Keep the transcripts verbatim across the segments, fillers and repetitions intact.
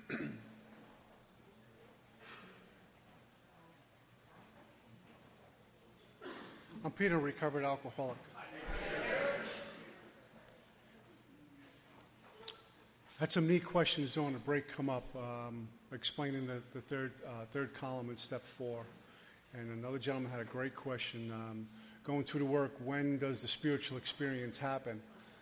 I'm Peter, recovered alcoholic. Had some neat questions during the break come up, um, explaining the, the third uh, third column in step four. And another gentleman had a great question. Um, going through the work, when does the spiritual experience happen?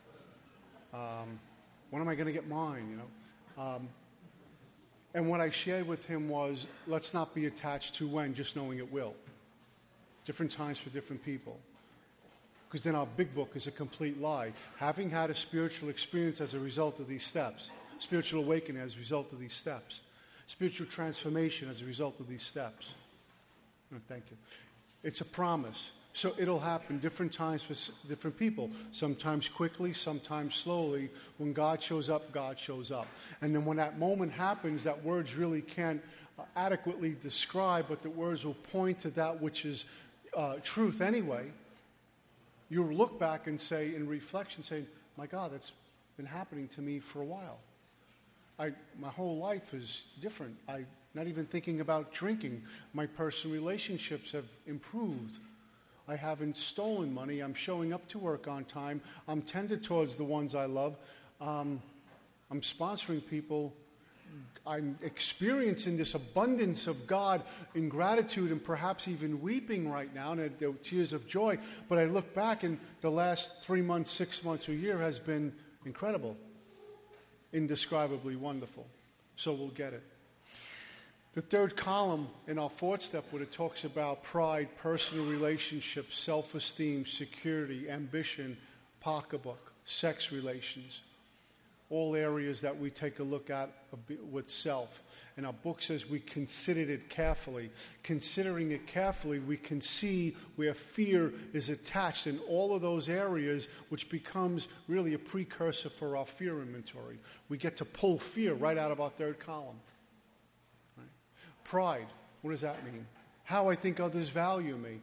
Um, when am I going to get mine, you know? Um, and what I shared with him was, let's not be attached to when, just knowing it will. Different times for different people. Because then our big book is a complete lie. Having had a spiritual experience as a result of these steps, spiritual awakening as a result of these steps, spiritual transformation as a result of these steps. Oh, thank you. It's a promise. So it'll happen different times for different people. Sometimes quickly, sometimes slowly. When God shows up, God shows up. And then when that moment happens, that words really can't uh, adequately describe, but the words will point to that which is uh, truth anyway. You'll look back and say, in reflection, say, my God, that's been happening to me for a while. I, my whole life is different. I'm not even thinking about drinking. My personal relationships have improved. I haven't stolen money. I'm showing up to work on time. I'm tender towards the ones I love. Um, I'm sponsoring people. I'm experiencing this abundance of God in gratitude and perhaps even weeping right now, and there are tears of joy. But I look back, and the last three months, six months, or a year has been incredible, indescribably wonderful. So we'll get it. The third column in our fourth step, where it talks about pride, personal relationships, self-esteem, security, ambition, pocketbook, sex relations, all areas that we take a look at with self. And our book says we considered it carefully. Considering it carefully, we can see where fear is attached in all of those areas, which becomes really a precursor for our fear inventory. We get to pull fear right out of our third column. Right? Pride, what does that mean? How I think others value me.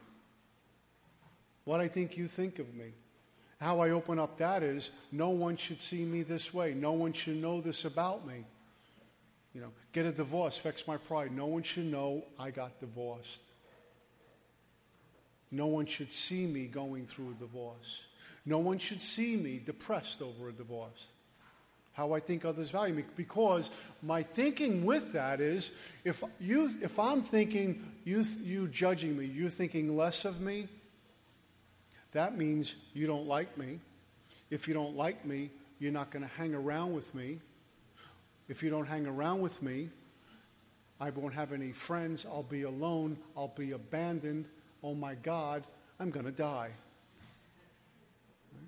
What I think you think of me. How I open up that is, no one should see me this way. No one should know this about me. You know, get a divorce, affects my pride. No one should know I got divorced. No one should see me going through a divorce. No one should see me depressed over a divorce. How I think others value me. Because my thinking with that is, if you, if I'm thinking you, you judging me, you thinking less of me, that means you don't like me. If you don't like me, you're not going to hang around with me. If you don't hang around with me, I won't have any friends. I'll be alone. I'll be abandoned. Oh my God, I'm going to die. Right?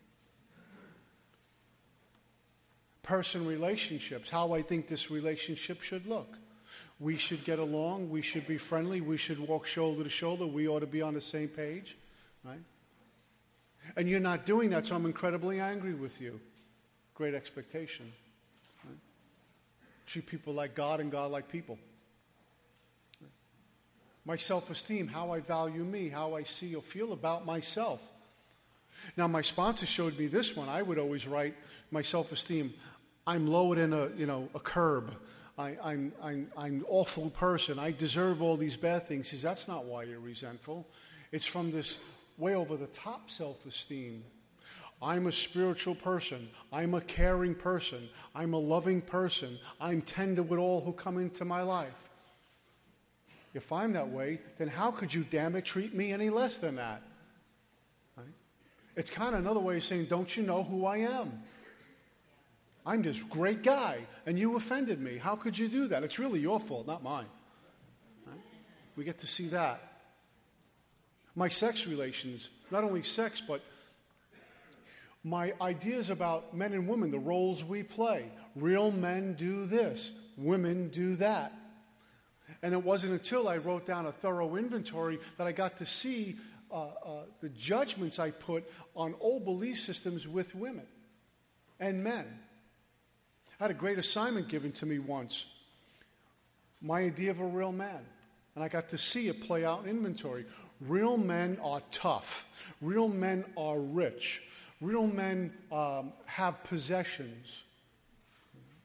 Personal relationships, how I think this relationship should look. We should get along. We should be friendly. We should walk shoulder to shoulder. We ought to be on the same page. Right? And you're not doing that, so I'm incredibly angry with you. Great expectation. Right? Treat people like God and God like people. Right? My self-esteem, how I value me, how I see or feel about myself. Now, my sponsor showed me this one. I would always write my self-esteem, I'm lower than a, you know, a curb. I, I'm, I'm, I'm an awful person. I deserve all these bad things. He says, that's not why you're resentful. It's from this way over the top self-esteem. I'm a spiritual person. I'm a caring person. I'm a loving person. I'm tender with all who come into my life. If I'm that way, then how could you, damn it, treat me any less than that? Right? It's kind of another way of saying, don't you know who I am? I'm this great guy, and you offended me. How could you do that? It's really your fault, not mine. Right? We get to see that. My sex relations, not only sex, but my ideas about men and women, the roles we play. Real men do this, women do that. And it wasn't until I wrote down a thorough inventory that I got to see uh, uh, the judgments I put on old belief systems with women and men. I had a great assignment given to me once, my idea of a real man. And I got to see it play out in inventory. Real men are tough. Real men are rich. Real men um, have possessions.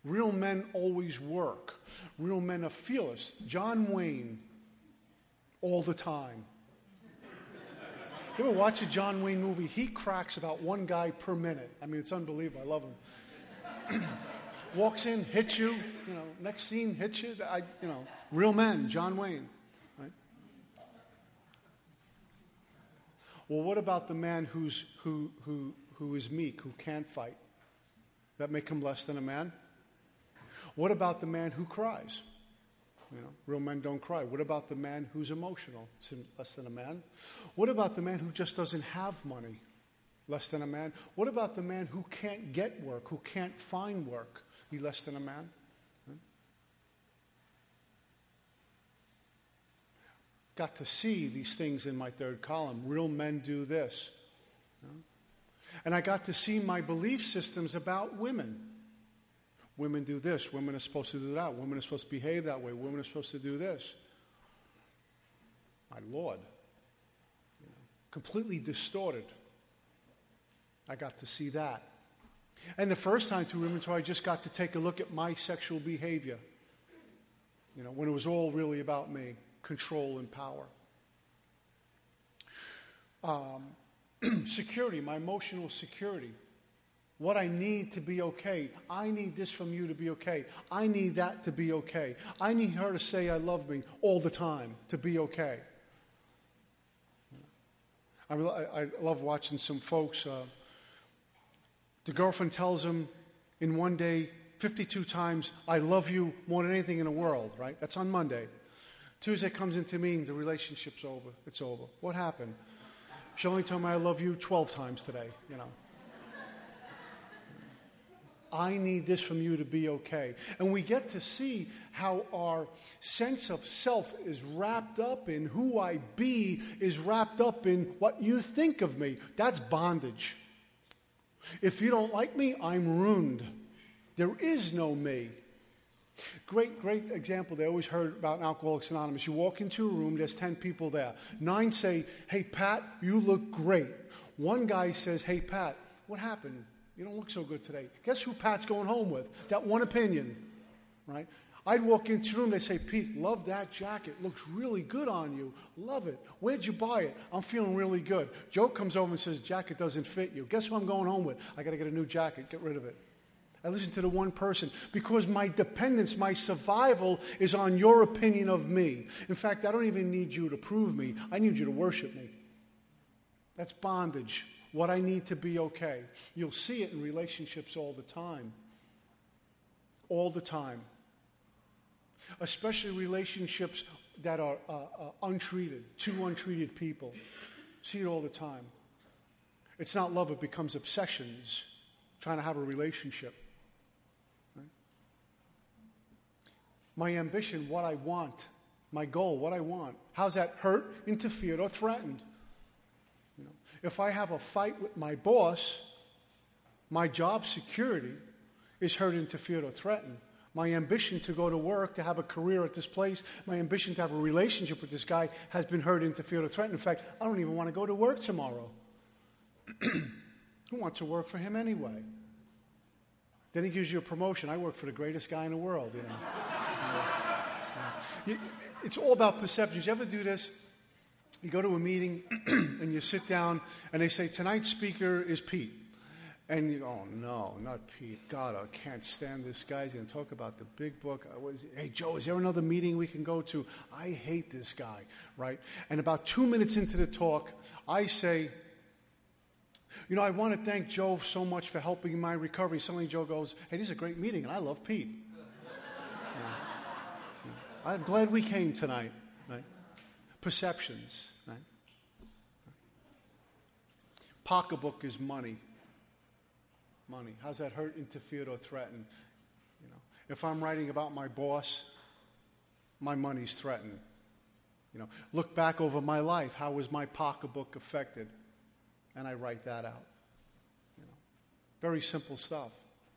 Real men always work. Real men are fearless. John Wayne, all the time. You ever watch a John Wayne movie? He cracks about one guy per minute. I mean, it's unbelievable. I love him. Walks in, hits you, you know, next scene, hits you. I, you know, real men, John Wayne. Right? Well, what about the man who's, who, who, who is meek, who can't fight? That make him less than a man? What about the man who cries? You know, real men don't cry. What about the man who's emotional? Is he less than a man? What about the man who just doesn't have money? Less than a man? What about the man who can't get work, who can't find work? He less than a man? Right? Got to see these things in my third column. Real men do this. You know? And I got to see my belief systems about women. Women do this. Women are supposed to do that. Women are supposed to behave that way. Women are supposed to do this. My Lord. You know, completely distorted. I got to see that. And the first time through inventory, I just got to take a look at my sexual behavior. You know, when it was all really about me, control and power. Um, security, my emotional security. What I need to be okay. I need this from you to be okay. I need that to be okay. I need her to say I love me all the time to be okay. I, I love watching some folks. Uh, the girlfriend tells them in one day fifty-two times, I love you more than anything in the world, right? That's on Monday. Tuesday comes into meeting, the relationship's over. It's over. What happened? She only told me I love you twelve times today, you know. I need this from you to be okay. And we get to see how our sense of self is wrapped up in who I be, is wrapped up in what you think of me. That's bondage. If you don't like me, I'm ruined. There is no me. Great, great example they always heard about in Alcoholics Anonymous. You walk into a room, there's ten people there. Nine say, hey, Pat, you look great. One guy says, hey, Pat, what happened? You don't look so good today. Guess who Pat's going home with? That one opinion, right? I'd walk into the room, they'd say, Pete, love that jacket. Looks really good on you. Love it. Where'd you buy it? I'm feeling really good. Joe comes over and says, jacket doesn't fit you. Guess who I'm going home with? I got to get a new jacket. Get rid of it. I listen to the one person because my dependence, my survival is on your opinion of me. In fact, I don't even need you to prove me. I need you to worship me. That's bondage. What I need to be okay. You'll see it in relationships all the time. All the time. Especially relationships that are uh, uh, untreated, two untreated people. See it all the time. It's not love, it becomes obsessions, trying to have a relationship. Right? My ambition, what I want, my goal, what I want. How's that hurt, interfered, or threatened? You know, if I have a fight with my boss, my job security is hurt, interfered, or threatened. My ambition to go to work, to have a career at this place, my ambition to have a relationship with this guy has been hurt, interfered, or threatened. In fact, I don't even want to go to work tomorrow. Who wants to work for him anyway? Then he gives you a promotion. I work for the greatest guy in the world, you know. you know. It's all about perceptions. You ever do this? You go to a meeting and you sit down and they say, tonight's speaker is Pete. And you go, oh, no, not Pete. God, I can't stand this guy. He's going to talk about the big book. Was, hey, Joe, is there another meeting we can go to? I hate this guy, right? And about two minutes into the talk, I say, you know, I want to thank Joe so much for helping my recovery. Suddenly Joe goes, hey, this is a great meeting, and I love Pete. Yeah. Yeah. I'm glad we came tonight, right? Perceptions, right? Pocketbook is money. Money. How's that hurt, interfered, or threatened? You know, if I'm writing about my boss, my money's threatened. You know, look back over my life. How was my pocketbook affected? And I write that out. You know, very simple stuff.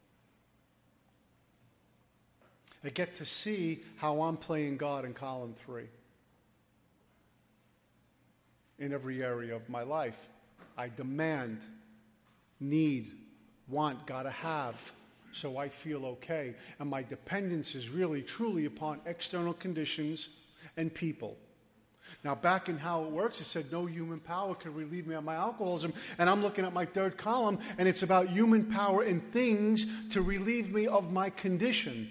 I get to see how I'm playing God in column three. In every area of my life, I demand, need, want, gotta have, so I feel okay. And my dependence is really, truly upon external conditions and people. Now, back in how it works, it said no human power could relieve me of my alcoholism. And I'm looking at my third column, and it's about human power and things to relieve me of my condition,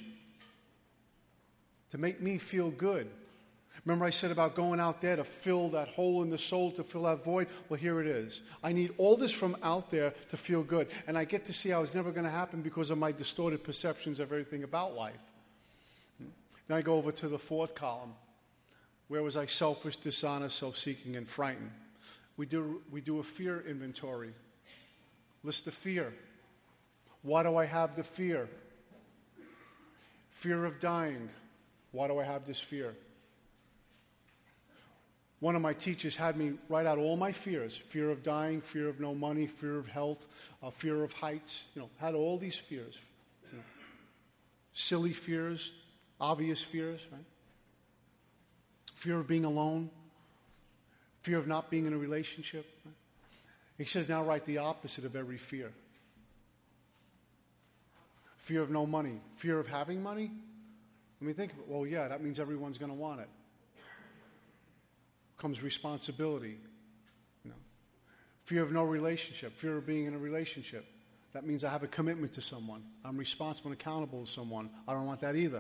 to make me feel good. Remember I said about going out there to fill that hole in the soul, to fill that void? Well, here it is. I need all this from out there to feel good. And I get to see how it's never going to happen because of my distorted perceptions of everything about life. Then I go over to the fourth column. Where was I selfish, dishonest, self-seeking, and frightened? We do, we do a fear inventory. List the fear. Why do I have the fear? Fear of dying. Why do I have this fear? One of my teachers had me write out all my fears. Fear of dying, fear of no money, fear of health, uh, fear of heights. You know, had all these fears. You know, silly fears, obvious fears, right? Fear of being alone, fear of not being in a relationship. Right? He says now write the opposite of every fear. Fear of no money, fear of having money. Let me think of it. Well, yeah, that means everyone's going to want it. Comes responsibility. You know. Fear of no relationship, fear of being in a relationship. That means I have a commitment to someone. I'm responsible and accountable to someone. I don't want that either.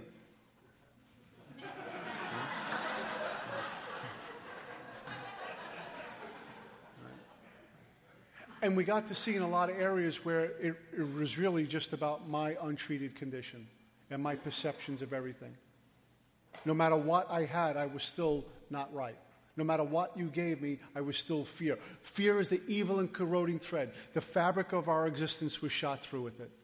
And we got to see in a lot of areas where it, it was really just about my untreated condition and my perceptions of everything. No matter what I had, I was still not right. No matter what you gave me, I was still fear. Fear is the evil and corroding thread. The fabric of our existence was shot through with it.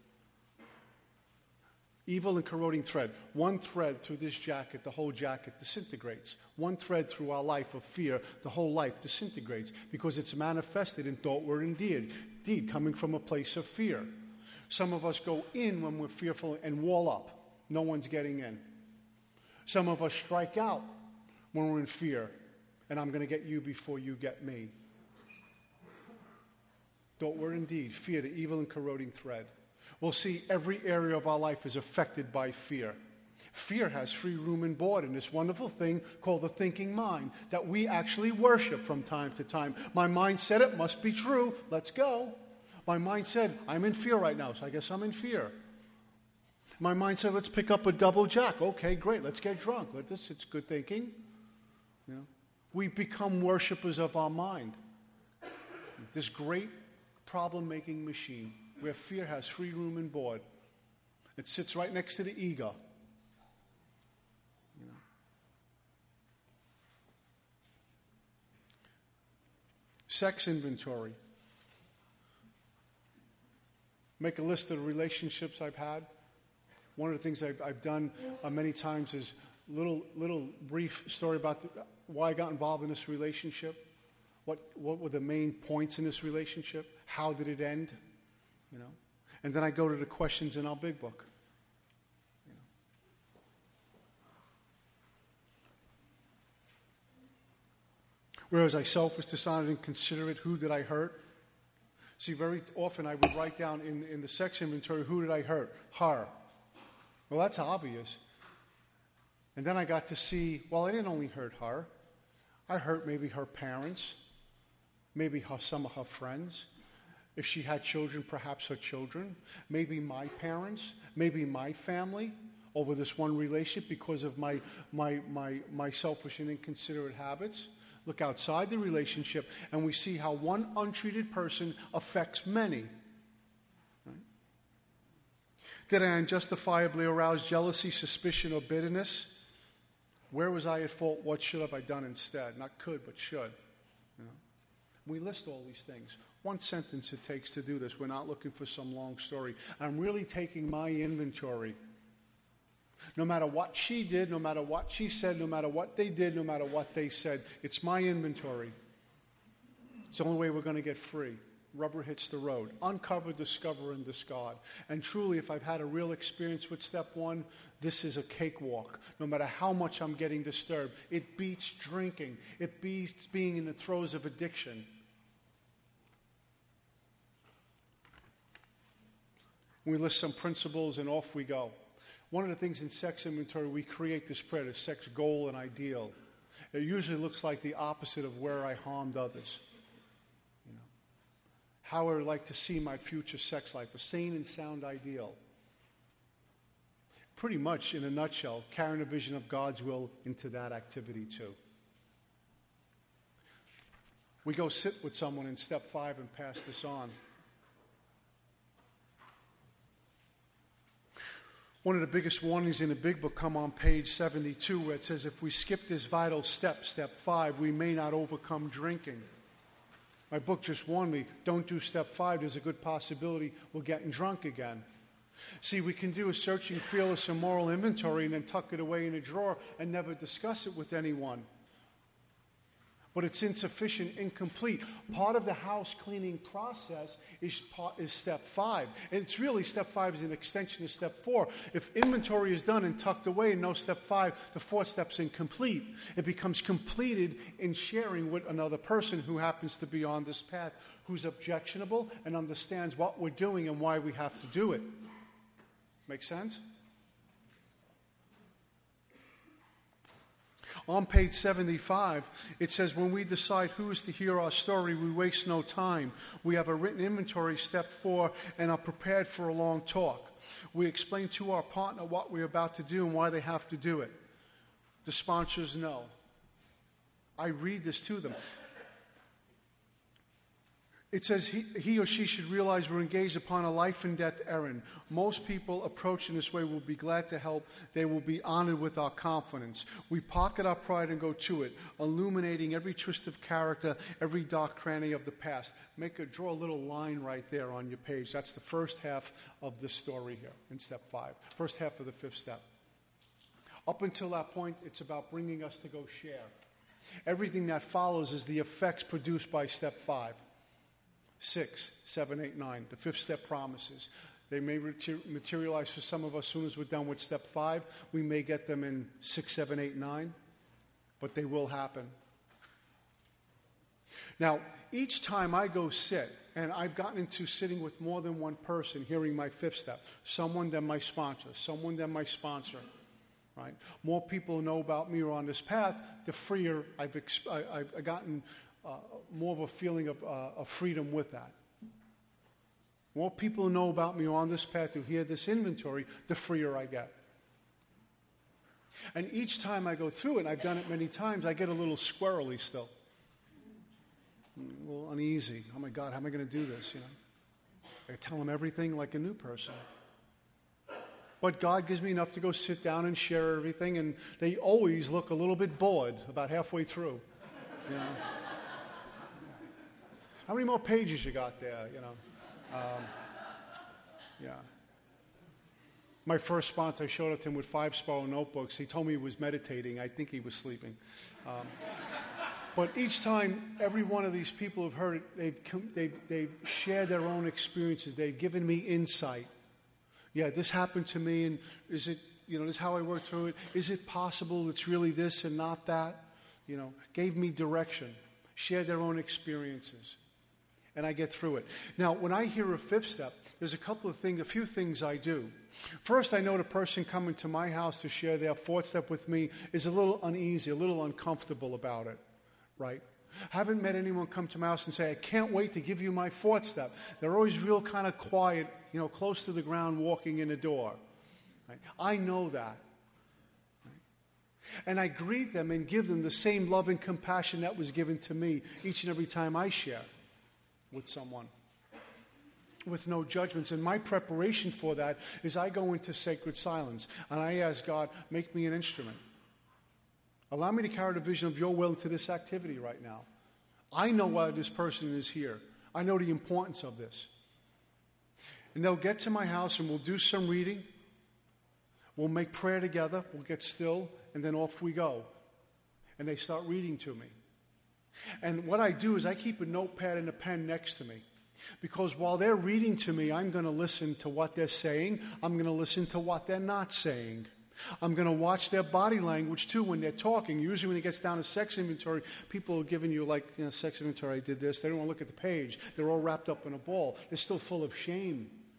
Evil and corroding thread. One thread through this jacket, the whole jacket disintegrates. One thread through our life of fear, the whole life disintegrates because it's manifested in thought, word, and deed. Deed coming from a place of fear. Some of us go in when we're fearful and wall up. No one's getting in. Some of us strike out when we're in fear. And I'm going to get you before you get me. Thought, word, and deed. Fear, the evil and corroding thread. We'll see every area of our life is affected by fear. Fear has free room and board in this wonderful thing called the thinking mind that we actually worship from time to time. My mind said it must be true. Let's go. My mind said, I'm in fear right now, so I guess I'm in fear. My mind said, let's pick up a double jack. Okay, great. Let's get drunk. Let this, it's good thinking. You know, we become worshipers of our mind. This great problem-making machine where fear has free room and board. It sits right next to the ego. You know. Sex inventory. Make a list of the relationships I've had. One of the things I've, I've done uh, many times is little little brief story about the, why I got involved in this relationship. What what were the main points in this relationship? How did it end? You know, and then I go to the questions in our big book. You know. Whereas I selfish, dishonest, inconsiderate, who did I hurt? See, very often I would write down in, in the sex inventory, who did I hurt? Her. Well, that's obvious. And then I got to see, well, I didn't only hurt her. I hurt maybe her parents, maybe her, some of her friends. If she had children, perhaps her children, maybe my parents, maybe my family over this one relationship because of my, my, my, my selfish and inconsiderate habits. Look outside the relationship and we see how one untreated person affects many. Right? Did I unjustifiably arouse jealousy, suspicion, or bitterness? Where was I at fault? What should have I done instead? Not could, but should. You know? We list all these things. One sentence it takes to do this. We're not looking for some long story. I'm really taking my inventory. No matter what she did, no matter what she said, no matter what they did, no matter what they said, it's my inventory. It's the only way we're going to get free. Rubber hits the road. Uncover, discover, and discard. And truly, if I've had a real experience with step one, this is a cakewalk. No matter how much I'm getting disturbed, it beats drinking. It beats being in the throes of addiction. We list some principles and off we go. One of the things in sex inventory, we create this prayer, the sex goal and ideal. It usually looks like the opposite of where I harmed others. You know, how I would like to see my future sex life, a sane and sound ideal. Pretty much, in a nutshell, carrying a vision of God's will into that activity too. We go sit with someone in step five and pass this on. One of the biggest warnings in the big book come on page seventy-two, where it says if we skip this vital step, step five, we may not overcome drinking. My book just warned me, don't do step five. There's a good possibility we're getting drunk again. See, we can do a searching, fearless, and moral inventory and then tuck it away in a drawer and never discuss it with anyone. But it's insufficient, incomplete. Part of the house cleaning process is, part, is step five. And it's really, step five is an extension of step four. If inventory is done and tucked away and no step five, the fourth step's incomplete. It becomes completed in sharing with another person who happens to be on this path, who's objectionable and understands what we're doing and why we have to do it. Make sense? On page seventy-five, it says, when we decide who is to hear our story, we waste no time. We have a written inventory, step four, and are prepared for a long talk. We explain to our partner what we're about to do and why they have to do it. The sponsors know. I read this to them. It says he, he or she should realize we're engaged upon a life and death errand. Most people approach in this way will be glad to help. They will be honored with our confidence. We pocket our pride and go to it, illuminating every twist of character, every dark cranny of the past. Make a, draw a little line right there on your page. That's the first half of this story here in step five. First half of the fifth step. Up until that point, it's about bringing us to go share. Everything that follows is the effects produced by step five. Six, seven, eight, nine. The fifth step promises. They may materialize for some of us as soon as we're done with step five. We may get them in six, seven, eight, nine. But they will happen. Now, each time I go sit, and I've gotten into sitting with more than one person, hearing my fifth step, someone then my sponsor, someone then my sponsor, right? More people know about me or on this path, the freer I've, exp- I, I've gotten uh, more of a feeling of, uh, of freedom with that. More people who know about me on this path who hear this inventory, the freer I get. And each time I go through it, and I've done it many times, I get a little squirrely still. A little uneasy. Oh my God, how am I going to do this? You know, I tell them everything like a new person. But God gives me enough to go sit down and share everything, and they always look a little bit bored about halfway through. You know, how many more pages you got there? You know, um, yeah. My first sponsor, I showed up to him with five Sparrow notebooks. He told me he was meditating. I think he was sleeping. Um, But each time, every one of these people who've heard it, they've, they've, they've shared their own experiences. They've given me insight. Yeah, this happened to me, and is it, you know, this is how I worked through it. Is it possible it's really this and not that? You know, gave me direction, shared their own experiences, and I get through it. Now, when I hear a fifth step, there's a couple of things, a few things I do. First, I know the person coming to my house to share their fourth step with me is a little uneasy, a little uncomfortable about it. Right? Haven't met anyone come to my house and say, I can't wait to give you my fourth step. They're always real kind of quiet, you know, close to the ground, walking in the door. Right? I know that. Right? And I greet them and give them the same love and compassion that was given to me each and every time I share with someone, with no judgments. And my preparation for that is I go into sacred silence and I ask God, make me an instrument. Allow me to carry the vision of your will into this activity right now. I know why this person is here. I know the importance of this. And they'll get to my house and we'll do some reading. We'll make prayer together. We'll get still. And then off we go. And they start reading to me. And what I do is I keep a notepad and a pen next to me. Because while they're reading to me, I'm going to listen to what they're saying. I'm going to listen to what they're not saying. I'm going to watch their body language, too, when they're talking. Usually when it gets down to sex inventory, people are giving you, like, you know, sex inventory, I did this. They don't want to look at the page. They're all wrapped up in a ball. They're still full of shame,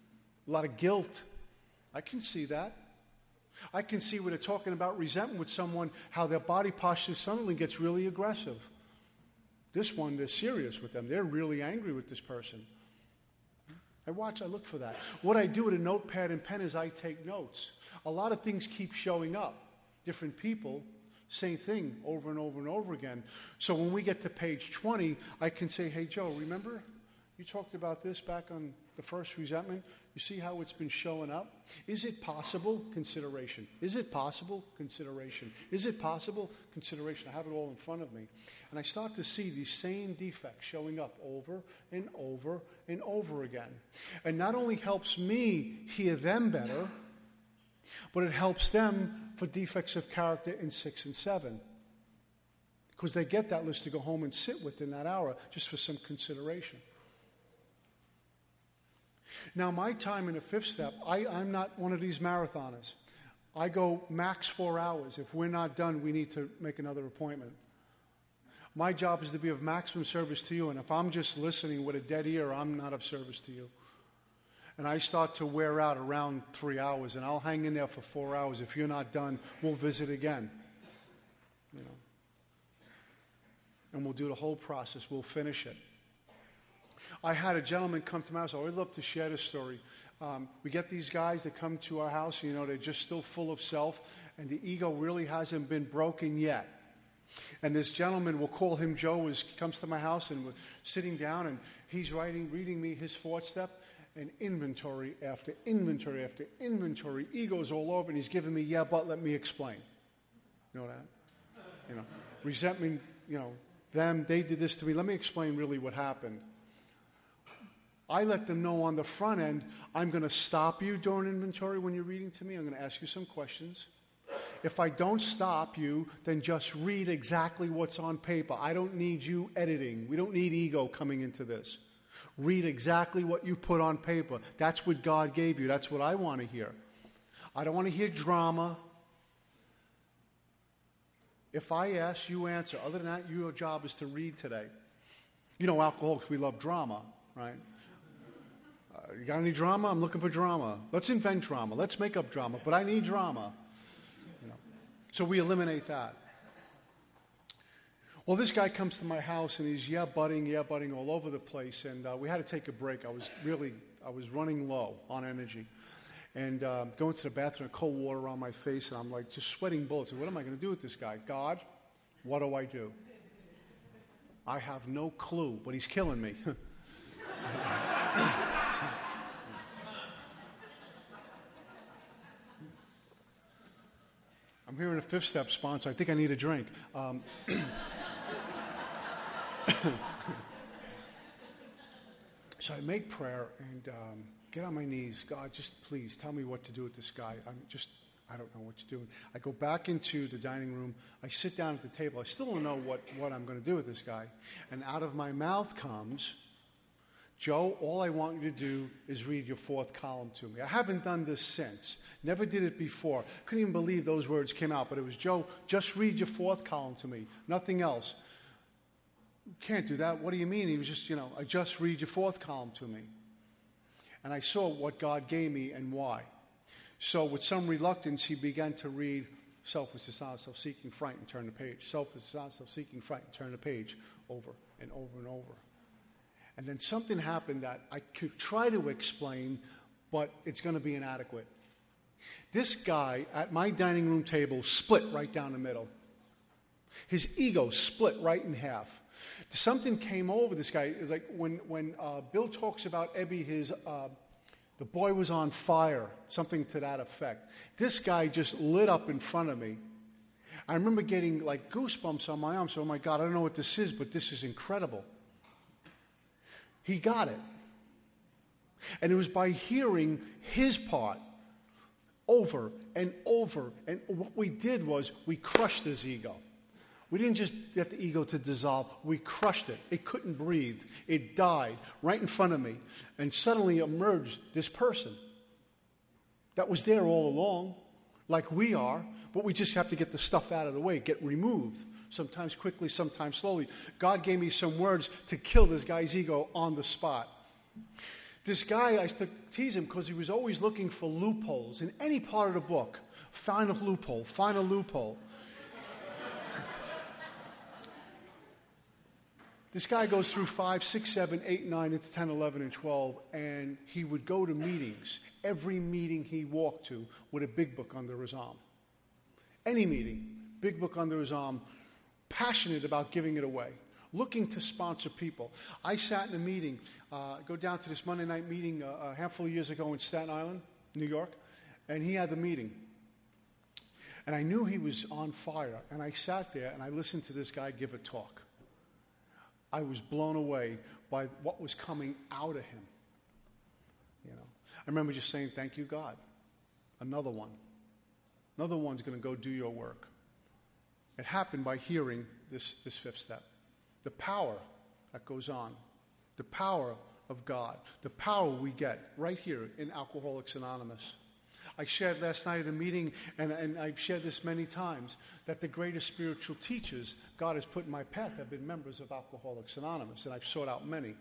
A lot of guilt. I can see that. I can see where they're talking about resentment with someone, how their body posture suddenly gets really aggressive. This one, they're serious with them. They're really angry with this person. I watch, I look for that. What I do with a notepad and pen is I take notes. A lot of things keep showing up. Different people, same thing over and over and over again. So when we get to page twenty, I can say, hey, Joe, remember you talked about this back on the first resentment? You see how it's been showing up? Is it possible? Consideration. Is it possible? Consideration. Is it possible? Consideration. I have it all in front of me. And I start to see these same defects showing up over and over and over again. And not only helps me hear them better, but it helps them for defects of character in six and seven. Because they get that list to go home and sit with in that hour just for some consideration. Now, my time in the fifth step, I, I'm not one of these marathoners. I go max four hours. If we're not done, we need to make another appointment. My job is to be of maximum service to you, and if I'm just listening with a dead ear, I'm not of service to you. And I start to wear out around three hours, and I'll hang in there for four hours. If you're not done, we'll visit again. You know. And we'll do the whole process. We'll finish it. I had a gentleman come to my house. I always love to share this story. Um, we get these guys that come to our house, you know, they're just still full of self, and the ego really hasn't been broken yet. And this gentleman, we'll call him Joe, is, comes to my house, and we're sitting down, and he's writing, reading me his fourth step, and inventory after inventory after inventory. Ego's all over, and he's giving me, yeah, but let me explain. You know that? You know, resentment, you know, them, they did this to me. Let me explain really what happened. I let them know on the front end, I'm going to stop you during inventory when you're reading to me. I'm going to ask you some questions. If I don't stop you, then just read exactly what's on paper. I don't need you editing. We don't need ego coming into this. Read exactly what you put on paper. That's what God gave you. That's what I want to hear. I don't want to hear drama. If I ask, you answer. Other than that, your job is to read today. You know, alcoholics, we love drama, right? Uh, you got any drama? I'm looking for drama. Let's invent drama. Let's make up drama. But I need drama. You know. So we eliminate that. Well, this guy comes to my house and he's yeah butting, yeah butting all over the place. And uh, we had to take a break. I was really, I was running low on energy. And uh, going to the bathroom, cold water on my face, and I'm like just sweating bullets. And what am I going to do with this guy? God, what do I do? I have no clue, but he's killing me. I'm hearing a fifth step sponsor. I think I need a drink. Um, so I make prayer and um, get on my knees. God, just please tell me what to do with this guy. I'm just, I don't know what to do. I go back into the dining room. I sit down at the table. I still don't know what, what I'm going to do with this guy. And out of my mouth comes, Joe, all I want you to do is read your fourth column to me. I haven't done this since. Never did it before. Couldn't even believe those words came out. But it was, Joe, just read your fourth column to me. Nothing else. Can't do that. What do you mean? He was just, you know, I just read your fourth column to me. And I saw what God gave me and why. So with some reluctance, he began to read selfless, dishonest, self-seeking, frightened, turn the page. Selfless, dishonest, self-seeking, frightened, turn the page over and over and over. And then something happened that I could try to explain, but it's going to be inadequate. This guy at my dining room table split right down the middle. His ego split right in half. Something came over this guy. It's like when, when uh, Bill talks about Ebby, his, uh, the boy was on fire, something to that effect. This guy just lit up in front of me. I remember getting like goosebumps on my arm. So, oh my God, I don't know what this is, but this is incredible. He got it. And it was by hearing his part over and over. And what we did was we crushed his ego. We didn't just get the ego to dissolve. We crushed it. It couldn't breathe. It died right in front of me. And suddenly emerged this person that was there all along, like we are, but we just have to get the stuff out of the way, get removed. Sometimes quickly, sometimes slowly. God gave me some words to kill this guy's ego on the spot. This guy, I used to tease him because he was always looking for loopholes in any part of the book. Find a loophole, find a loophole. This guy goes through five, six, seven, eight, nine, into ten, eleven, and twelve, and he would go to meetings. Every meeting he walked to with a big book under his arm. Any meeting, big book under his arm, passionate about giving it away, looking to sponsor people. I sat in a meeting, uh, go down to this Monday night meeting uh, a handful of years ago in Staten Island, New York, and he had the meeting. And I knew he was on fire, and I sat there and I listened to this guy give a talk. I was blown away by what was coming out of him. You know, I remember just saying, "Thank you, God. Another one. Another one's going to go do your work." It happened by hearing this, this fifth step. The power that goes on. The power of God. The power we get right here in Alcoholics Anonymous. I shared last night at a meeting, and, and I've shared this many times, that the greatest spiritual teachers God has put in my path have been members of Alcoholics Anonymous, and I've sought out many.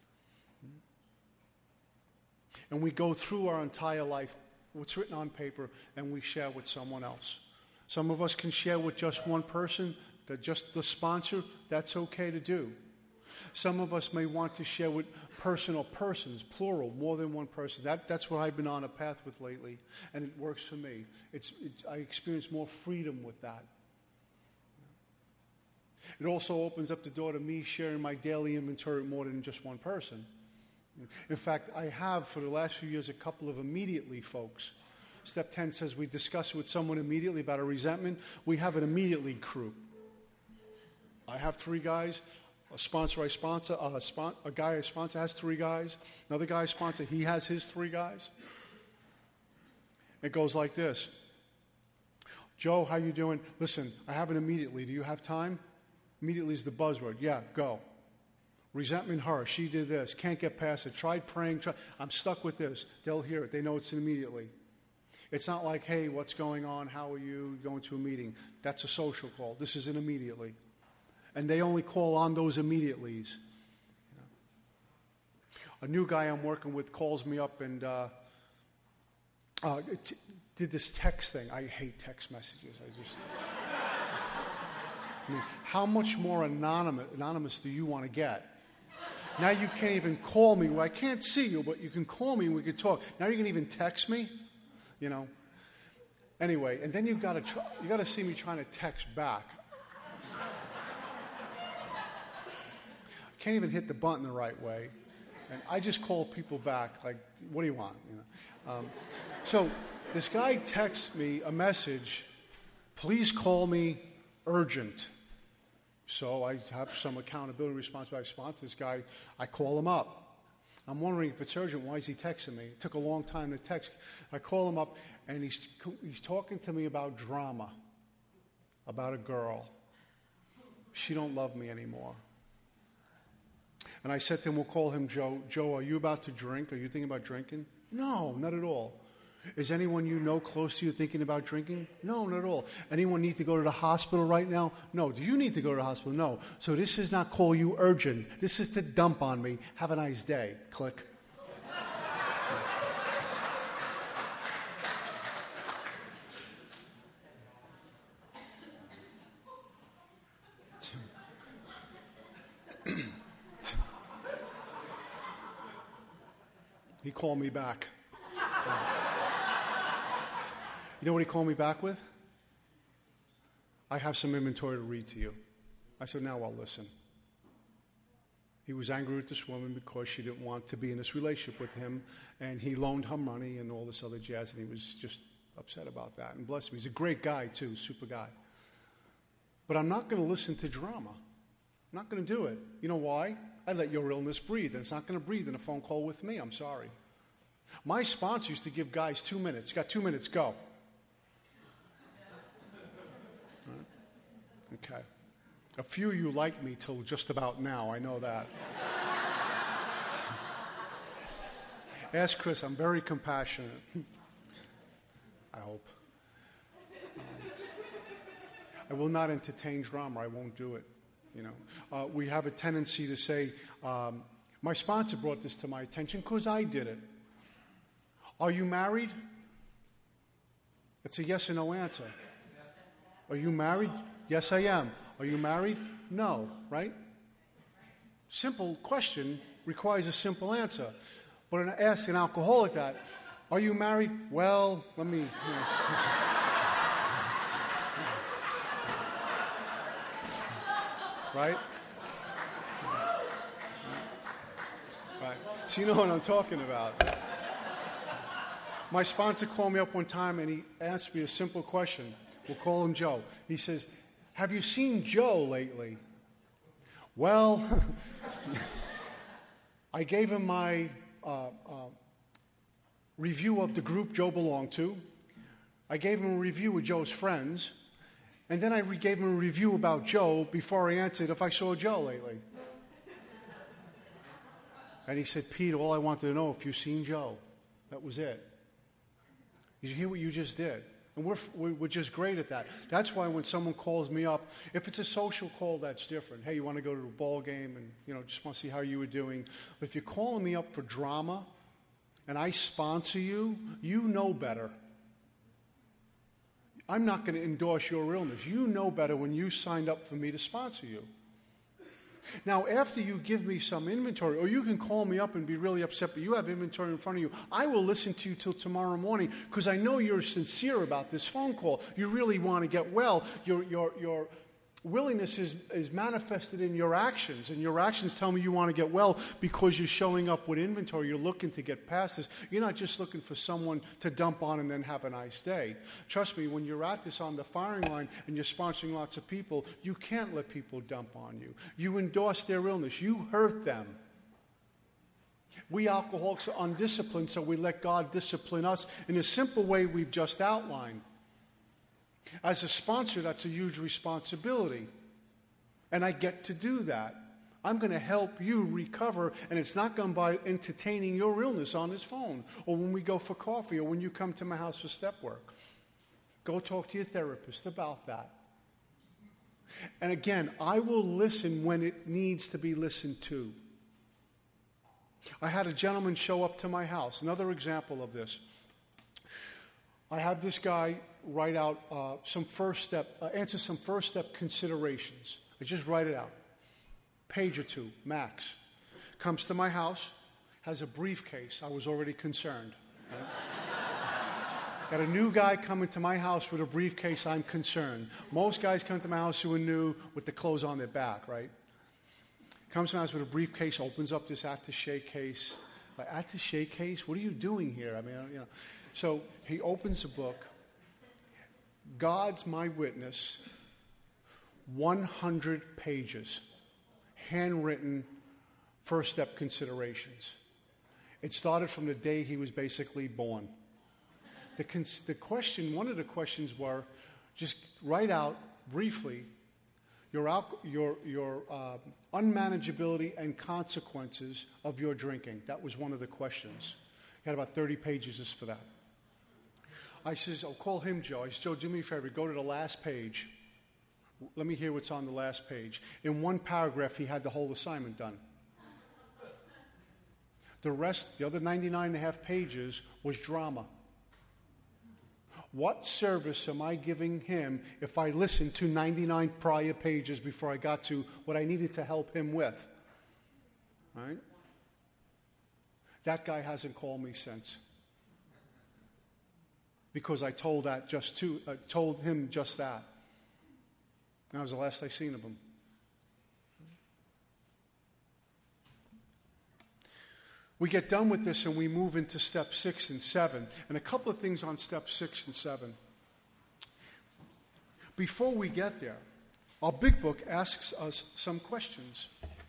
And we go through our entire life, what's written on paper, and we share with someone else. Some of us can share with just one person, that just the sponsor, that's okay to do. Some of us may want to share with personal persons, plural, more than one person. That, that's what I've been on a path with lately, and it works for me. It's, it, I experience more freedom with that. It also opens up the door to me sharing my daily inventory with more than just one person. In fact, I have, for the last few years, a couple of immediately folks. Step ten says we discuss with someone immediately about a resentment. We have an immediately crew. I have three guys. A sponsor I sponsor, a, spon- a guy I sponsor has three guys. Another guy I sponsor, he has his three guys. It goes like this. Joe, how you doing? Listen, I have an immediately. Do you have time? Immediately is the buzzword. Yeah, go. Resentment, her. She did this. Can't get past it. Tried praying. Try- I'm stuck with this. They'll hear it. They know it's an immediately. It's not like, hey, what's going on? How are you? Going to a meeting. That's a social call. This is an immediately. And they only call on those immediatelys. You know. A new guy I'm working with calls me up and uh, uh, t- did this text thing. I hate text messages. I just, I mean, how much more anonymous, anonymous do you want to get? Now you can't even call me. Well, I can't see you, but you can call me and we can talk. Now you can even text me, you know. Anyway, and then you got to try, you got to see me trying to text back. Can't even hit the button the right way, and I just call people back like, "What do you want?" You know. Um, so this guy texts me a message, "Please call me urgent." So I have some accountability responsibility. I sponsor this guy. I call him up. I'm wondering if it's urgent. Why is he texting me? It took a long time to text. I call him up, and he's he's talking to me about drama, about a girl. She don't love me anymore. And I said to him, we'll call him Joe. Joe, are you about to drink? Are you thinking about drinking? No, not at all. Is anyone you know close to you thinking about drinking? No, not at all. Anyone need to go to the hospital right now? No. Do you need to go to the hospital? No. So this is not call you urgent. This is to dump on me. Have a nice day. Click. He called me back. You know what he called me back with? I have some inventory to read to you. I said, now I'll listen. He was angry with this woman because she didn't want to be in this relationship with him, and he loaned her money and all this other jazz, and he was just upset about that. And bless him, he's a great guy too, super guy. But I'm not going to listen to drama. I'm not going to do it. You know why? I let your illness breathe, and it's not going to breathe in a phone call with me. I'm sorry. My sponsor used to give guys two minutes. You got two minutes, go. Right. Okay. A few of you like me till just about now. I know that. Ask Chris. I'm very compassionate. I hope. Um, I will not entertain drama. I won't do it. You know, uh, we have a tendency to say, um, My sponsor brought this to my attention because I did it. Are you married? It's a yes or no answer. Are you married? Yes, I am. Are you married? No, right? Simple question requires a simple answer. But when I ask an alcoholic that, are you married? Well, let me... You know. Right? Right. So you know what I'm talking about. My sponsor called me up one time and he asked me a simple question. We'll call him Joe. He says, have you seen Joe lately? Well, I gave him my uh, uh, review of the group Joe belonged to. I gave him a review of Joe's friends. And then I re- gave him a review about Joe before I answered if I saw Joe lately. And he said, Pete, all I wanted to know if you've seen Joe. That was it. Did you hear what you just did? And we're, we're just great at that. That's why when someone calls me up, if it's a social call, that's different. Hey, you want to go to a ball game and, you know, just want to see how you were doing. But if you're calling me up for drama and I sponsor you, you know better. I'm not going to endorse your illness. You know better when you signed up for me to sponsor you. Now, after you give me some inventory, or you can call me up and be really upset, but you have inventory in front of you, I will listen to you till tomorrow morning because I know you're sincere about this phone call. You really want to get well. Your, your, your willingness is, is manifested in your actions, and your actions tell me you want to get well because you're showing up with inventory. You're looking to get past this. You're not just looking for someone to dump on and then have a nice day. Trust me, when you're at this on the firing line and you're sponsoring lots of people, you can't let people dump on you. You endorse their illness. You hurt them. We alcoholics are undisciplined, so we let God discipline us in a simple way we've just outlined. As a sponsor, that's a huge responsibility. And I get to do that. I'm going to help you recover, and it's not going by entertaining your illness on this phone, or when we go for coffee, or when you come to my house for step work. Go talk to your therapist about that. And again, I will listen when it needs to be listened to. I had a gentleman show up to my house. Another example of this. I had this guy write out uh, some first step, uh, answer some first step considerations. I just write it out. Page or two, max. Comes to my house, has a briefcase. I was already concerned. Right? Got a new guy coming to my house with a briefcase, I'm concerned. Most guys come to my house who are new with the clothes on their back, right? Comes to my house with a briefcase, opens up this attaché case. Like, attaché case? What are you doing here? I mean, you know. So he opens a book. God's My Witness, one hundred pages, handwritten first step considerations. It started from the day he was basically born. The, cons- the question, one of the questions were, just write out briefly your, al- your, your uh, unmanageability and consequences of your drinking. That was one of the questions. He had about thirty pages just for that. I says, I'll call him Joe. I said, Joe, do me a favor, go to the last page. Let me hear what's on the last page. In one paragraph, he had the whole assignment done. The rest, the other ninety-nine and a half pages, was drama. What service am I giving him if I listened to ninety-nine prior pages before I got to what I needed to help him with? All right? That guy hasn't called me since. Because I told that just to, uh, told him just that. That was the last I seen of him. We get done with this and we move into step six and seven. And a couple of things on step six and seven. Before we get there, our big book asks us some questions.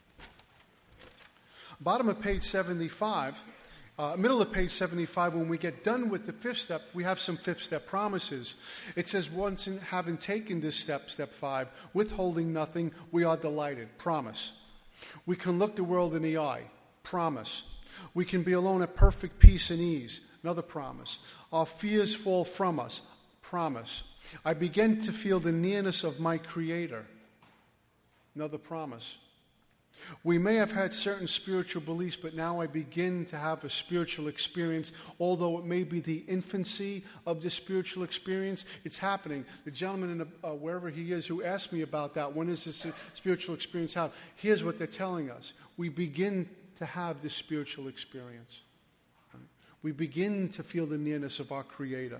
Bottom of page seventy-five, uh, middle of page seventy-five, when we get done with the fifth step, we have some fifth step promises. It says, once in, having taken this step, step five, withholding nothing, we are delighted. Promise. We can look the world in the eye. Promise. We can be alone at perfect peace and ease. Another promise. Our fears fall from us. Promise. I begin to feel the nearness of my Creator. Another promise. We may have had certain spiritual beliefs, but now I begin to have a spiritual experience. Although it may be the infancy of the spiritual experience, it's happening. The gentleman, in the, uh, wherever he is, who asked me about that, when is this spiritual experience happen? Here's what they're telling us. We begin to have this spiritual experience. Right? We begin to feel the nearness of our Creator.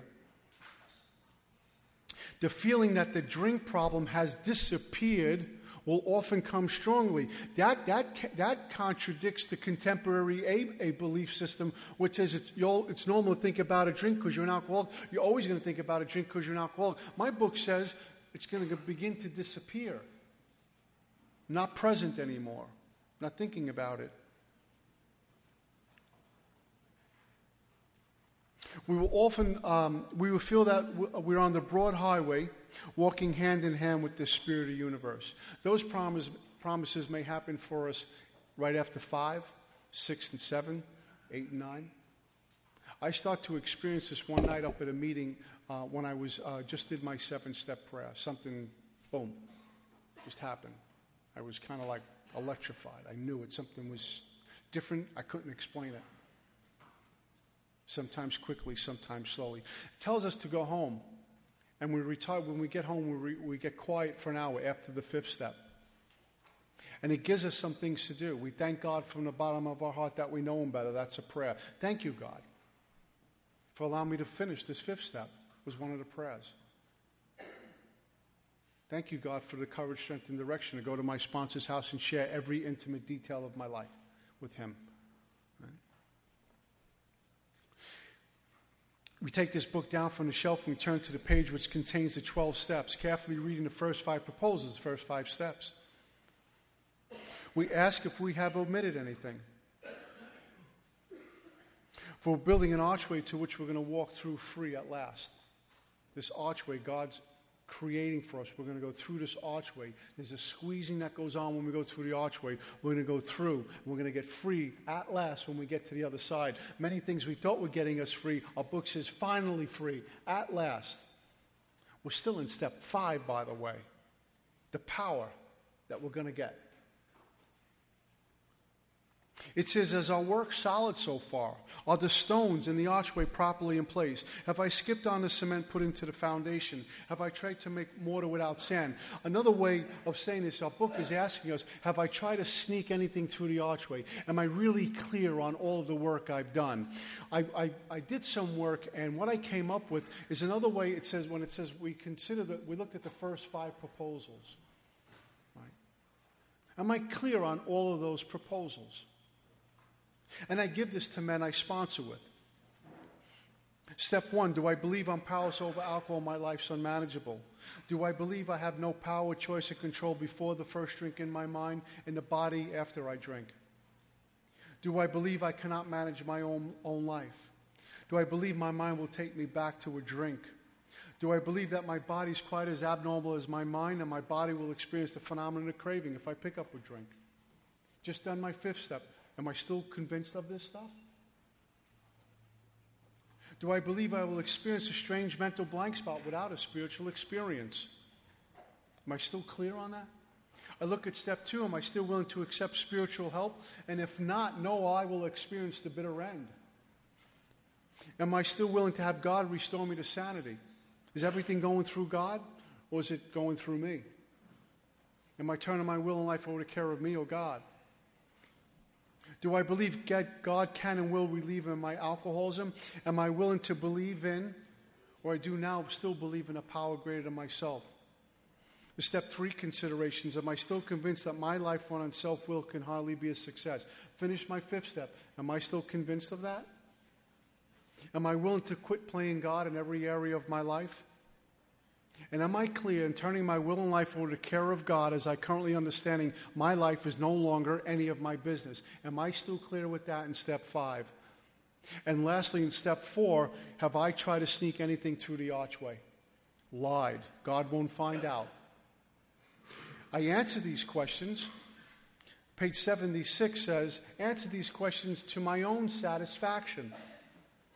The feeling that the drink problem has disappeared will often come strongly. That, that, that contradicts the contemporary a, a belief system, which says it's, it's normal to think about a drink because you're an alcoholic. You're always going to think about a drink because you're an alcoholic. My book says it's going to begin to disappear. Not present anymore. Not thinking about it. We will often, um, we will feel that we're on the broad highway, walking hand in hand with the spirit of the universe. Those promise, promises may happen for us right after five, six, and seven, eight, and nine. I start to experience this one night up at a meeting uh, when I was uh, just did my seven-step prayer. Something, boom, just happened. I was kind of like electrified. I knew it. Something was different. I couldn't explain it. Sometimes quickly, sometimes slowly. It tells us to go home. And we retire. When we get home, we, re, we get quiet for an hour after the fifth step. And it gives us some things to do. We thank God from the bottom of our heart that we know Him better. That's a prayer. Thank you, God, for allowing me to finish this fifth step. It was one of the prayers. Thank you, God, for the courage, strength, and direction to go to my sponsor's house and share every intimate detail of my life with him. We take this book down from the shelf and we turn to the page which contains the twelve steps, carefully reading the first five proposals, the first five steps. We ask if we have omitted anything. For we're building an archway to which we're going to walk through free at last. This archway God's creating for us. We're going to go through this archway. There's a squeezing that goes on when we go through the archway. We're going to go through. And we're going to get free at last when we get to the other side. Many things we thought were getting us free. Our book says finally free at last. We're still in step five, by the way. The power that we're going to get. It says, as our work solid so far? Are the stones in the archway properly in place? Have I skipped on the cement put into the foundation? Have I tried to make mortar without sand? Another way of saying this, our book is asking us, have I tried to sneak anything through the archway? Am I really clear on all of the work I've done? I, I, I did some work, and what I came up with is another way. It says, when it says we consider that, we looked at the first five proposals. Right? Am I clear on all of those proposals? And I give this to men I sponsor with. Step one, do I believe I'm powerless over alcohol? My life's unmanageable. Do I believe I have no power, choice, or control before the first drink in my mind, in the body after I drink? Do I believe I cannot manage my own, own life? Do I believe my mind will take me back to a drink? Do I believe that my body's quite as abnormal as my mind, and my body will experience the phenomenon of craving if I pick up a drink? Just done my fifth step. Am I still convinced of this stuff? Do I believe I will experience a strange mental blank spot without a spiritual experience? Am I still clear on that? I look at step two. Am I still willing to accept spiritual help? And if not, no, I will experience the bitter end. Am I still willing to have God restore me to sanity? Is everything going through God, or is it going through me? Am I turning my will and life over to care of me or God? Do I believe God can and will relieve in my alcoholism? Am I willing to believe in, or I do now still believe in a power greater than myself? The step three considerations, am I still convinced that my life run on self-will can hardly be a success? Finish my fifth step. Am I still convinced of that? Am I willing to quit playing God in every area of my life? And am I clear in turning my will and life over to the care of God as I currently understanding my life is no longer any of my business? Am I still clear with that in step five? And lastly, in step four, have I tried to sneak anything through the archway? Lied. God won't find out. I answer these questions. Page seventy-six says, answer these questions to my own satisfaction.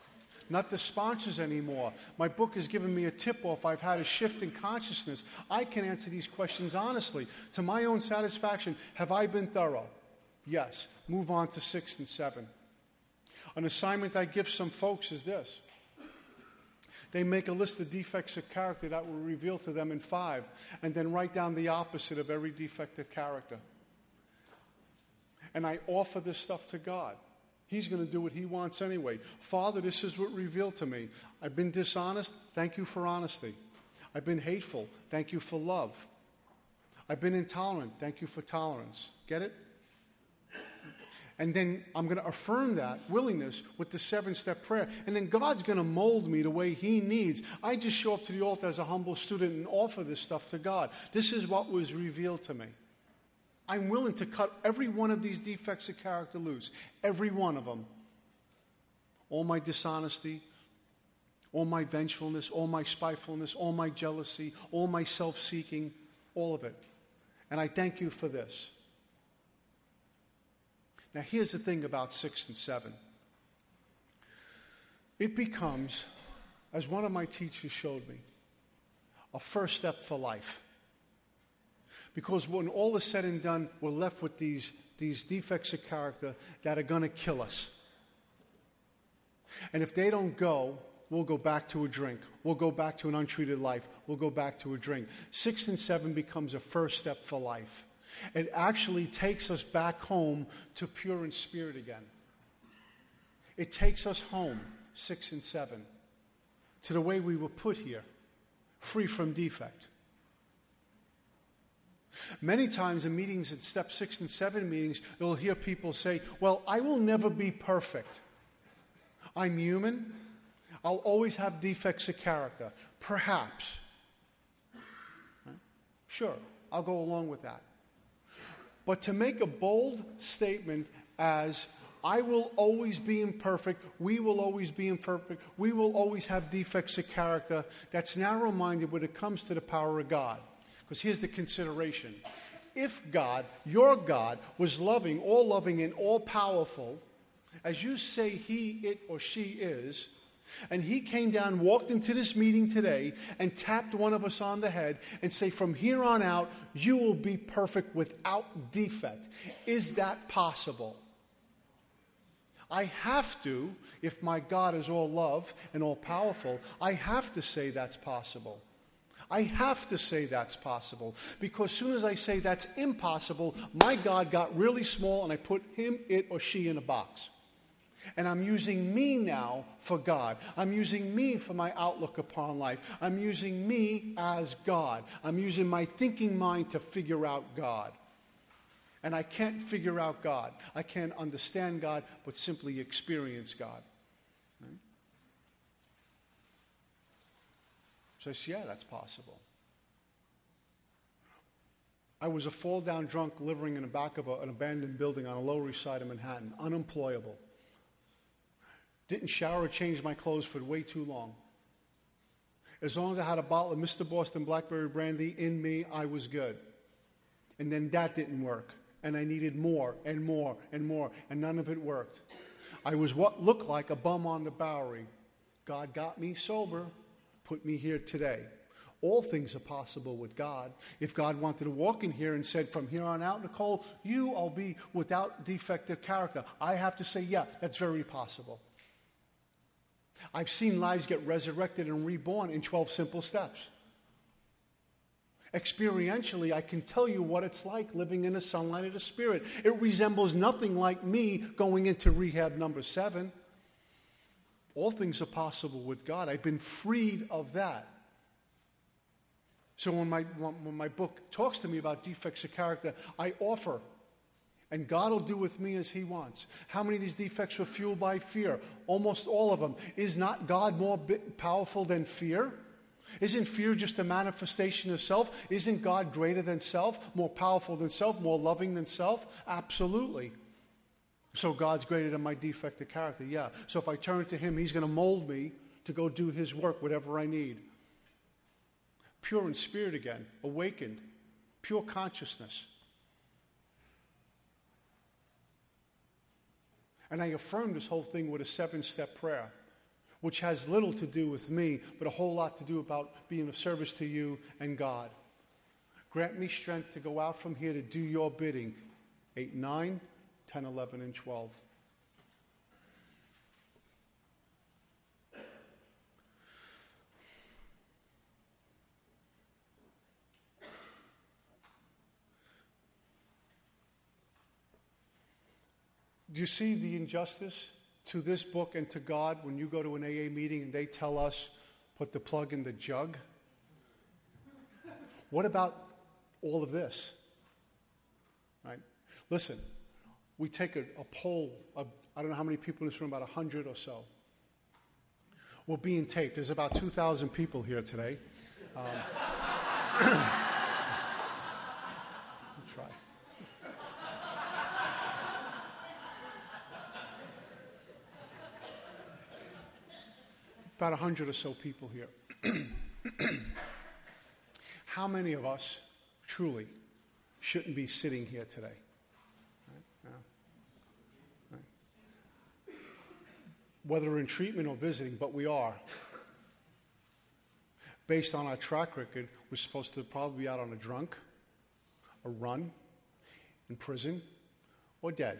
not the sponsors anymore. My book has given me a tip-off. I've had a shift in consciousness. I can answer these questions honestly. To my own satisfaction, have I been thorough? Yes. Move on to six and seven. An assignment I give some folks is this. They make a list of defects of character that will reveal to them in five, and then write down the opposite of every defect of character. And I offer this stuff to God. He's going to do what he wants anyway. Father, this is what revealed to me. I've been dishonest. Thank you for honesty. I've been hateful. Thank you for love. I've been intolerant. Thank you for tolerance. Get it? And then I'm going to affirm that willingness with the seven-step prayer. And then God's going to mold me the way he needs. I just show up to the altar as a humble student and offer this stuff to God. This is what was revealed to me. I'm willing to cut every one of these defects of character loose. Every one of them. All my dishonesty, all my vengefulness, all my spitefulness, all my jealousy, all my self-seeking, all of it. And I thank you for this. Now, here's the thing about six and seven. It becomes, as one of my teachers showed me, a first step for life. Because when all is said and done, we're left with these, these defects of character that are going to kill us. And if they don't go, we'll go back to a drink. We'll go back to an untreated life. We'll go back to a drink. Six and seven becomes a first step for life. It actually takes us back home to pure in spirit again. It takes us home, six and seven, to the way we were put here, free from defect. Many times in meetings, in step six and seven meetings, you'll hear people say, well, I will never be perfect. I'm human. I'll always have defects of character. Perhaps. Right? Sure, I'll go along with that. But to make a bold statement as, I will always be imperfect, we will always be imperfect, we will always have defects of character, that's narrow-minded when it comes to the power of God. Because here's the consideration. If God, your God, was loving, all-loving, and all-powerful, as you say he, it, or she is, and he came down, walked into this meeting today, and tapped one of us on the head and say, from here on out, you will be perfect without defect. Is that possible? I have to, if my God is all love and all powerful, I have to say that's possible. I have to say that's possible. Because as soon as I say that's impossible, my God got really small and I put him, it, or she in a box. And I'm using me now for God. I'm using me for my outlook upon life. I'm using me as God. I'm using my thinking mind to figure out God. And I can't figure out God. I can't understand God, but simply experience God. Right? So I said, yeah, that's possible. I was a fall-down drunk living in the back of a, an abandoned building on a Lower East Side of Manhattan, unemployable. Didn't shower or change my clothes for way too long. As long as I had a bottle of Mister Boston Blackberry Brandy in me, I was good. And then that didn't work. And I needed more and more and more, and none of it worked. I was what looked like a bum on the Bowery. God got me sober, put me here today. All things are possible with God. If God wanted to walk in here and said, from here on out, Nicole, you will be without defective character, I have to say, yeah, that's very possible. I've seen lives get resurrected and reborn in twelve simple steps. Experientially, I can tell you what it's like living in the sunlight of the Spirit. It resembles nothing like me going into rehab number seven. All things are possible with God. I've been freed of that. So when my, when my book talks to me about defects of character, I offer. And God will do with me as he wants. How many of these defects were fueled by fear? Almost all of them. Is not God more powerful than fear? Isn't fear just a manifestation of self? Isn't God greater than self, more powerful than self, more loving than self? Absolutely. So God's greater than my defect of character, yeah. So if I turn to him, he's going to mold me to go do his work, whatever I need. Pure in spirit again, awakened, pure consciousness. And I affirm this whole thing with a seven-step prayer. which has little to do with me, but a whole lot to do about being of service to you and God. Grant me strength to go out from here to do your bidding. eight, nine, ten, eleven, and twelve. Do you see the injustice to this book and to God when you go to an A A meeting and they tell us, put the plug in the jug? What about all of this? Right? Listen, we take a, a poll of, I don't know how many people in this room, about one hundred or so. We're being taped. There's about two thousand people here today. Um, we'll try. About one hundred or so people here. How many of us truly shouldn't be sitting here today? Right? Yeah. Right. Whether we're in treatment or visiting, but we are. Based on our track record, we're supposed to probably be out on a drunk, a run, in prison, or dead.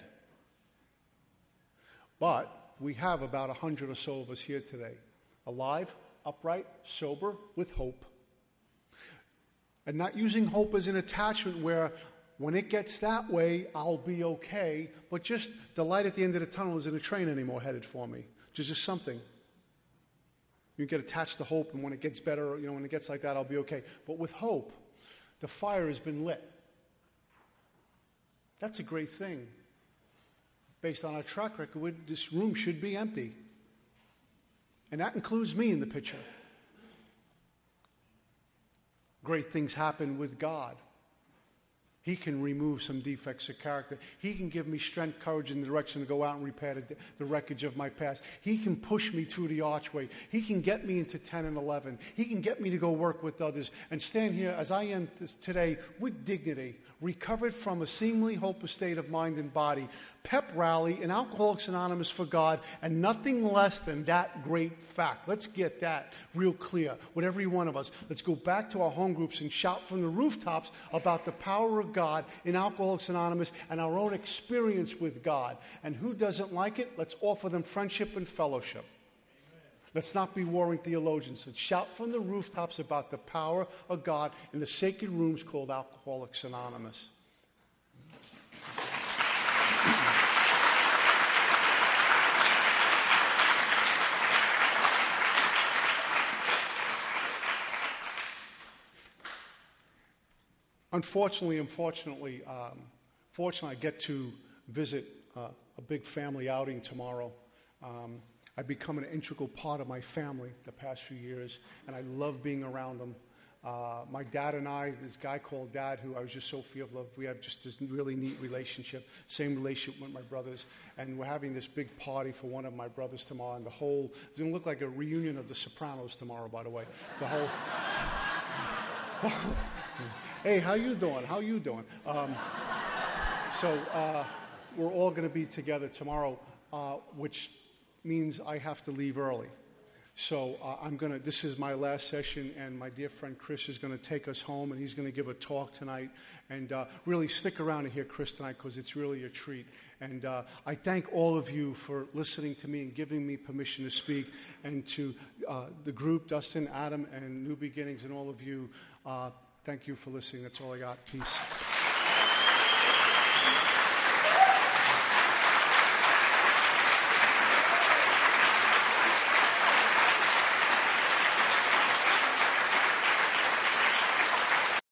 But we have about one hundred or so of us here today. Alive, upright, sober, with hope. And not using hope as an attachment where when it gets that way, I'll be okay, but just the light at the end of the tunnel isn't a train anymore headed for me. There's just something. You get attached to hope, and when it gets better, you know, when it gets like that, I'll be okay. But with hope, the fire has been lit. That's a great thing. Based on our track record, this room should be empty. And that includes me in the picture. Great things happen with God. He can remove some defects of character. He can give me strength, courage, and direction to go out and repair the, the wreckage of my past. He can push me through the archway. He can get me into ten and eleven. He can get me to go work with others and stand here as I am this, today with dignity, recovered from a seemingly hopeless state of mind and body, pep rally in Alcoholics Anonymous for God, and nothing less than that great fact. Let's get that real clear with every one of us. Let's go back to our home groups and shout from the rooftops about the power of God in Alcoholics Anonymous and our own experience with God. And who doesn't like it? Let's offer them friendship and fellowship. Let's not be warring theologians. Let's shout from the rooftops about the power of God in the sacred rooms called Alcoholics Anonymous. Unfortunately, unfortunately, um, fortunately, I get to visit uh, a big family outing tomorrow. Um, I've become an integral part of my family the past few years, and I love being around them. Uh, my dad and I, this guy called Dad, who I was just so fearful of, we have just this really neat relationship, same relationship with my brothers, and we're having this big party for one of my brothers tomorrow, and the whole, it's going to look like a reunion of The Sopranos tomorrow, by the way. The whole... the whole hey, how you doing? How you doing? Um, so uh, we're all going to be together tomorrow, uh, which means I have to leave early. So uh, I'm going to, this is my last session, and my dear friend Chris is going to take us home, and he's going to give a talk tonight. And uh, really stick around to hear Chris tonight, because it's really a treat. And uh, I thank all of you for listening to me and giving me permission to speak, and to uh, the group, Dustin, Adam, and New Beginnings, and all of you. Uh, Thank you for listening. That's all I got. Peace.